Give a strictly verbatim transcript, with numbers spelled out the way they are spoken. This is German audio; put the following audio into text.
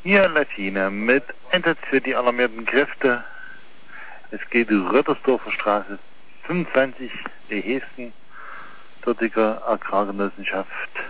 Hier Latina mit Einsatz für die alarmierten Kräfte. Es geht Röttersdorfer Straße fünfundzwanzig, der Hesten, dortige Agrargenossenschaft